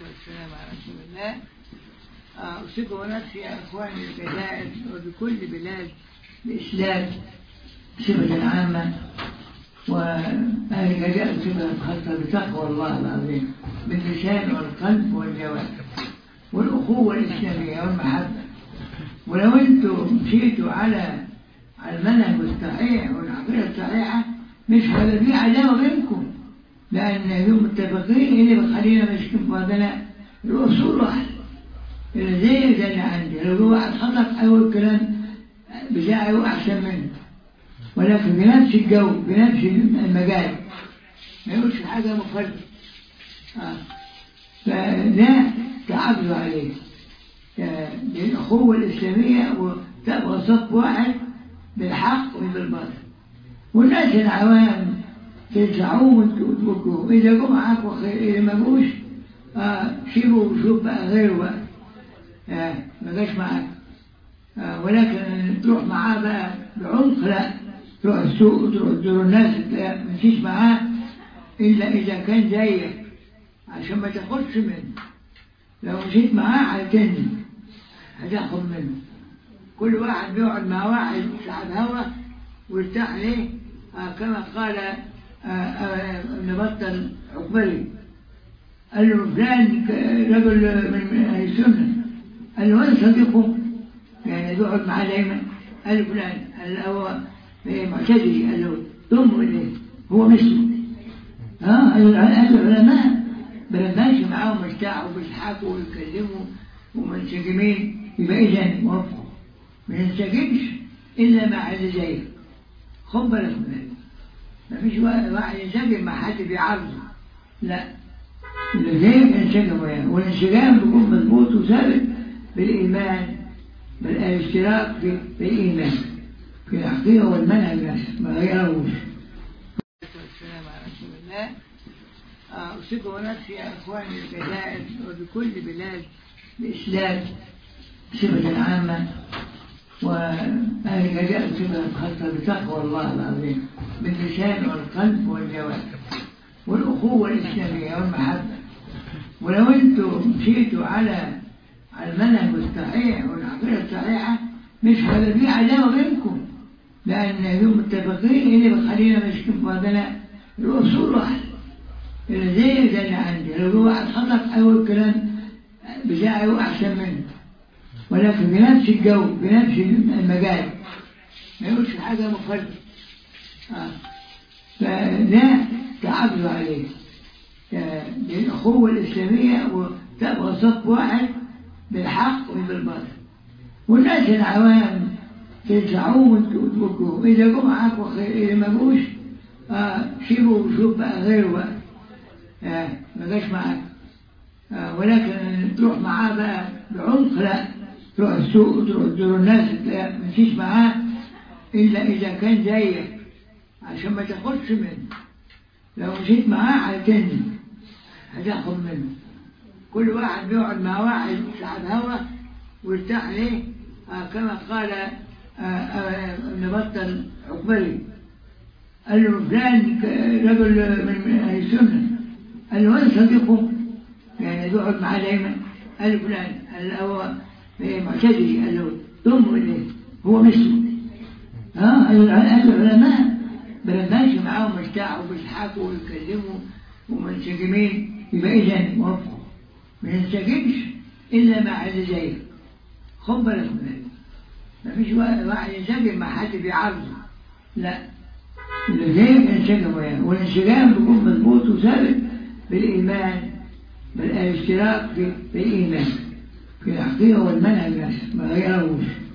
والسلام على رسول الله. أوصيكم ونفسي يا إخواني الجزائر وبكل بلاد الإسلام صفة عامة، وأهل الجزائر صفة خاصة بتقوى الله العظيم باللسان والقلب والجوارح والأخوة الإسلامية والمحبة. ولو أنتم مشيتوا على المنهج الصحيح والعقيدة الصحيحة مش هيبقى في عداوة بينكم، لأن هم متفقين اللي بيخلينا ماسكين في بعضنا الأصول واحد. اللي زي اللي عندي لو هو واحد خطأ أول كلام بتاعي هو أحسن منه، ولكن بنفس الجو بنفس المجال ما يقولش حاجة مخالفة. فلا تعبدوا عليه للأخوة الإسلامية وتبقى صف واحد بالحق وبالباطل. والناس العوام تدفعوهم وتبكوهم، إذا جم معاكوا خير، إذا ما جوش سيبوا وشوف بقى غيره بقى ما جاش معاك. ولكن تروح معاه بقى بعمق لا، تروح السوق وتروح تزور الناس لا، ما تمشيش معاه إلا إذا كان زيك عشان ما تاخدش منه. لو مشيت معاه هتنزل هتاخد منه. كل واحد بيقعد مع واحد صاحب هوا ويرتاح ليه، كما قال ابن بطل عقبلي، قال له فلان رجل من أهل السنة، قال له وين صديقه؟ يعني بيقعد معاه دايما. قال له فلان، قال له هو معتدلي، قال له ضمه إليه هو مثله. قال العلماء بلماشي معاهم مرتاحوا وبيضحكوا ويتكلموا ومنسجمين، يبقى إذا موافقوا. ما ينسجمش إلا مع اللي زيك. خد بالك منه، ما فيش واحد ينسجم مع حد بيعارضه، لا، اللي زيك ينسجم وياه. والانسجام بيكون مضبوط وثابت بالإيمان، بالاشتراك بالإيمان في العقيدة والمنهج نفسه ما غيروش. والسلام على رسول الله. أوصيكم ونفسي يا إخواني الجزائر وبكل بلاد الإسلام صفة عامة، وأهل الجزائر صفة خاصة بتقوى الله العظيم باللسان والقلب والجوارح والأخوة الإسلامية والمحبة. ولو أنتم مشيتوا على المنهج الصحيح والعقيدة الصحيحة مش هيبقى في عداوة بينكم، لأن هم متفقين اللي بيخلينا ماسكين في بعضنا الأصول واحد. اللي زي اللي عندي لو هو واحد خطأ أول كلام بتاعي هو أحسن منه، ولكن بنفس الجو بنفس المجال ما يقولش حاجة مخالفة. فلا تعبدوا عليه للأخوة الإسلامية وتبقى صف واحد بالحق وبالباطل. والناس العوام تدفعوهم وتبكوهم، إذا جم معاكوا خير، إذا ما جوش سيبوا وشوف بقى غيره بقى ما جاش معاك. ولكن تروح معاه بقى بعمق لا، تروح السوق وتروح تزور الناس لا، ما تمشيش معاه إلا إذا كان زيك عشان ما تاخدش منه. لو مشيت معاه هتنزل هتاخد منه. كل واحد بيقعد مع واحد صاحب هوا ويرتاح ليه، كما قال ابن بطل عقبلي، قال له فلان رجل من أهل السنة، قال له وين صديقه؟ يعني بيقعد معاه دايما. قال له فلان، قال له هو معتدلي، قال له ضمه إليه هو مثله. العلماء بلماشي معاهم مرتاحوا وبيضحكوا ويتكلموا ومنسجمين، يبقى إذا موافقوا. ما ينسجمش إلا مع اللي زيك. خد بالك منه، ما فيش واحد ينسجم مع حد بيعارضه، لا، اللي زيك ينسجم وياه. والانسجام بيكون مضبوط وثابت بالإيمان، بالاشتراك بالإيمان في العقيدة والمنهج نفسه ما غيروش.